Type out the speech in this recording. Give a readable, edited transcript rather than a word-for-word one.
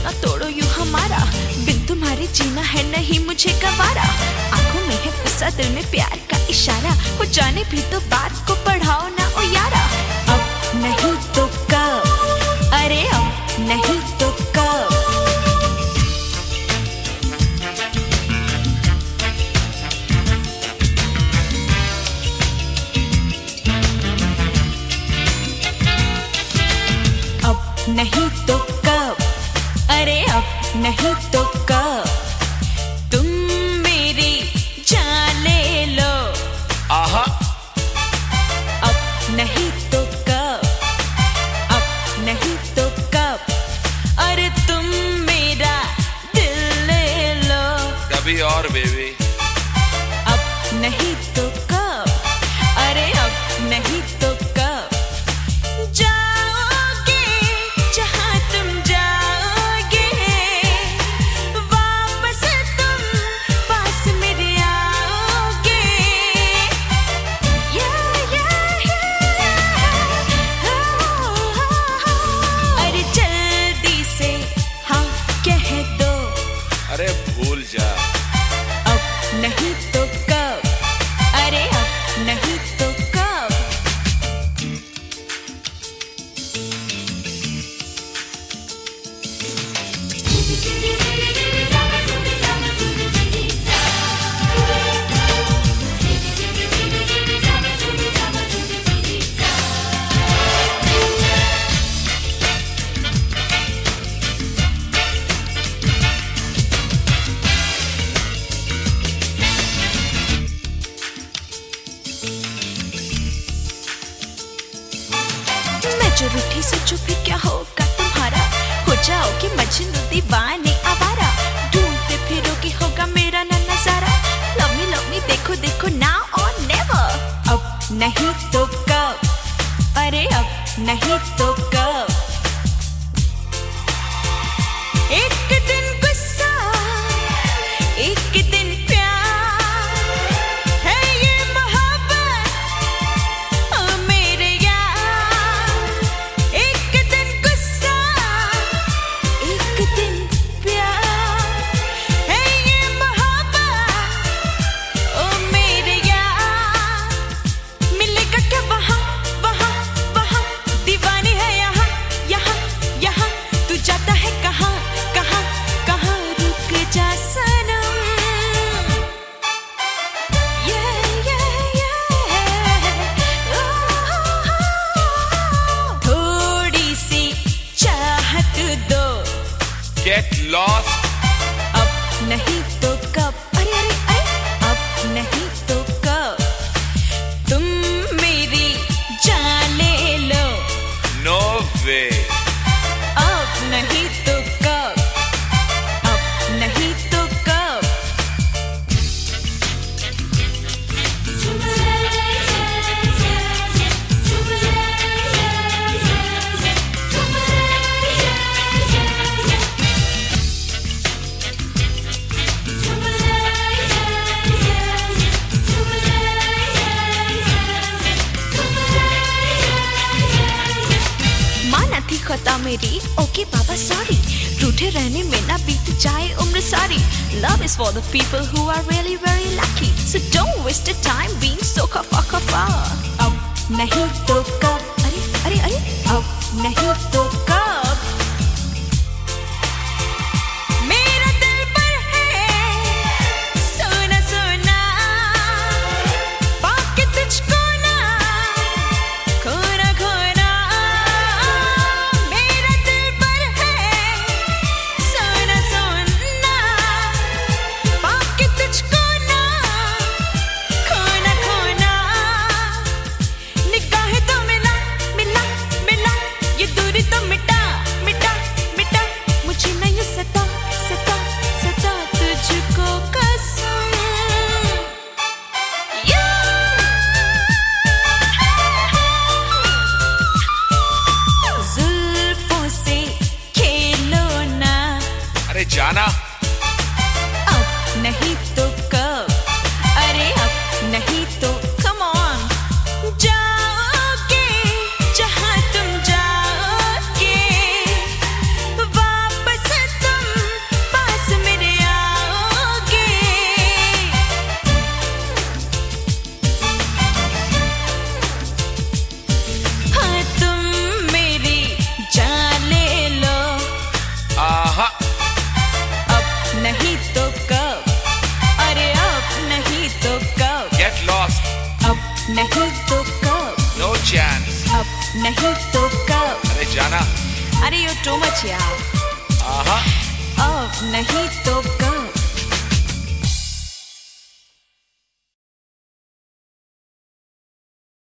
ना तोड़ो यूं हमारा, बिन तुम्हारे जीना है नहीं मुझे गवारा। आंखों में है गुस्सा, दिल में प्यार का इशारा, हो जाने भी तो बात को बढ़ाओ ना ओ यारा। अब नहीं तो कब, अरे अब नहीं तो कब। नहीं तो कब, अरे अब नहीं तो कब, तुम मेरी जान ले लो। आहा। अब नहीं तो कब, अब नहीं तो कब, अरे तुम मेरा दिल ले लो। कभी और बेबी। अब नहीं तो कब, अरे अब नहीं तो कब, अरे भूल जा। अब नहीं तो कब, अरे अब नहीं तो कब। जो रूठी सोचो फिर क्या होगा तुम्हारा, हो जाओगे मजनू दीवाने आवारा, ढूंढते फिरोगे होगा मेरा ना नजारा। लव मी देखो देखो नाउ और नेवर। अब नहीं तो कब, अरे अब नहीं तो कब, एक दिन गुस्सा एक दिन प्यार है ये मोहब्बत ओ मेरे यार। एक दिन गुस्सा एक दिन प्यार है ये मोहब्बत ओ मेरे यार। मिलेगा क्या वहाँ वहाँ वहाँ, दीवानी है यहाँ यहाँ यहाँ, तू जाता है कहाँ कहाँ कहाँ, रुक जा सनम। थोड़ी सी चाहत दो। Get lost। अब नहीं तो कब, अरे अरे अरे, अब नहीं तो कब, तुम मेरी जान ले लो। No way। अब नहीं तो कब, अब नहीं तो कब। माना थी खता मेरी, ओके बाबा सॉरी, रूठे रहने में ना बीत जाए उम्र सारी। Love is for the people who are really very lucky, so don't waste your time being so kafa। अब नहीं तो कब, अरे अरे अरे, अब नहीं तो कब, मेरा दिल पर है सोना सोना, पाके तुझको ना खोना खोना। मेरा दिल पर है सोना सोना, पाके तुझको ना खोना खोना। निगाहें तो मिला मिला मिला, ये दूरी तो मिटा मिटा मिटा, मुझे नहीं सता सता सता, तुझको कसम। जुल्फों से खेलो ना। अरे जाना। अब नहीं तो कब, अरे अब नहीं तो come on, जाओगे जहाँ तुम जाओगे, वापस नहीं तो कब? अरे जाना। अरे यू टू मच यार। आहा। अब नहीं तो